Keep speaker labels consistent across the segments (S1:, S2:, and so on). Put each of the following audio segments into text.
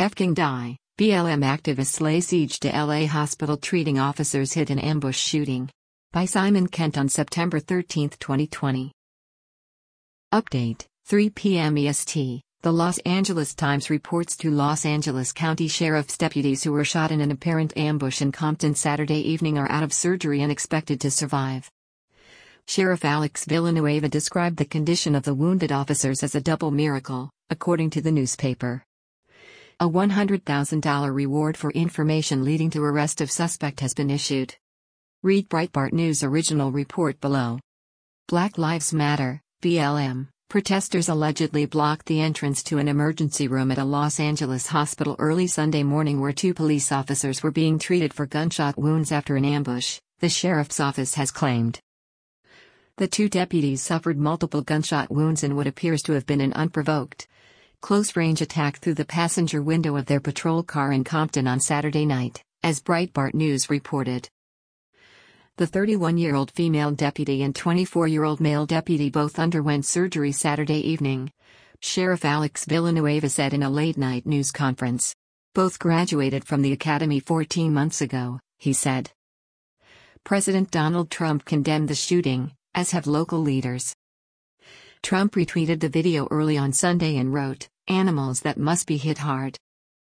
S1: King die, BLM activists lay siege to LA hospital treating officers hit in ambush shooting. By Simon Kent on September 13, 2020. Update, 3 p.m. EST. The Los Angeles Times reports two Los Angeles County Sheriff's deputies who were shot in an apparent ambush in Compton Saturday evening are out of surgery and expected to survive. Sheriff Alex Villanueva described the condition of the wounded officers as a double miracle, according to the newspaper. A $100,000 reward for information leading to arrest of suspect has been issued. Read Breitbart News original report below. Black Lives Matter, BLM. Protesters allegedly blocked the entrance to an emergency room at a Los Angeles hospital early Sunday morning where two police officers were being treated for gunshot wounds after an ambush, the sheriff's office has claimed. The two deputies suffered multiple gunshot wounds in what appears to have been an unprovoked, close-range attack through the passenger window of their patrol car in Compton on Saturday night, as Breitbart News reported. The 31-year-old female deputy and 24-year-old male deputy both underwent surgery Saturday evening, Sheriff Alex Villanueva said in a late-night news conference. Both graduated from the academy 14 months ago, he said. President Donald Trump condemned the shooting, as have local leaders. Trump retweeted the video early on Sunday and wrote, "Animals that must be hit hard."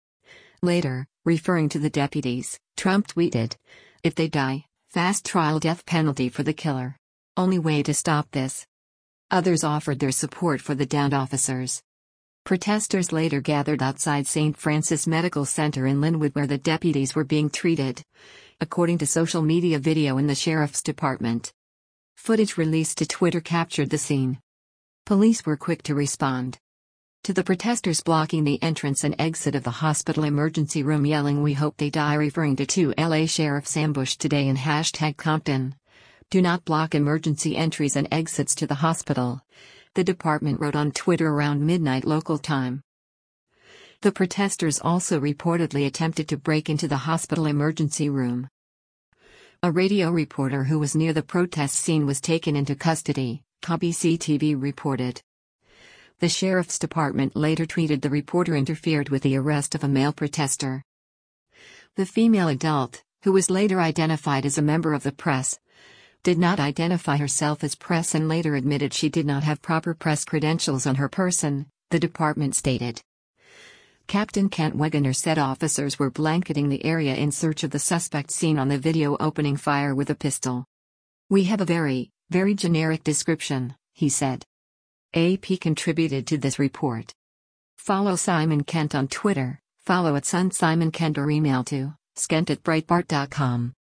S1: Later, referring to the deputies, Trump tweeted, "If they die, fast trial death penalty for the killer. Only way to stop this." Others offered their support for the downed officers. Protesters later gathered outside St. Francis Medical Center in Linwood where the deputies were being treated, according to social media video in the sheriff's department. Footage released to Twitter captured the scene. Police were quick to respond to the protesters blocking the entrance and exit of the hospital emergency room, yelling "We hope they die," referring to two LA sheriffs ambushed today in #Compton. Do not block emergency entries and exits to the hospital, the department wrote on Twitter around midnight local time. The protesters also reportedly attempted to break into the hospital emergency room. A radio reporter who was near the protest scene was taken into custody, KBC-TV reported. The sheriff's department later tweeted the reporter interfered with the arrest of a male protester. The female adult, who was later identified as a member of the press, did not identify herself as press and later admitted she did not have proper press credentials on her person, the department stated. Captain Kent Wegener said officers were blanketing the area in search of the suspect seen on the video opening fire with a pistol. "We have a very, very generic description," he said. AP contributed to this report. Follow Simon Kent on Twitter, follow @SunSimonKent or email to skent@breitbart.com.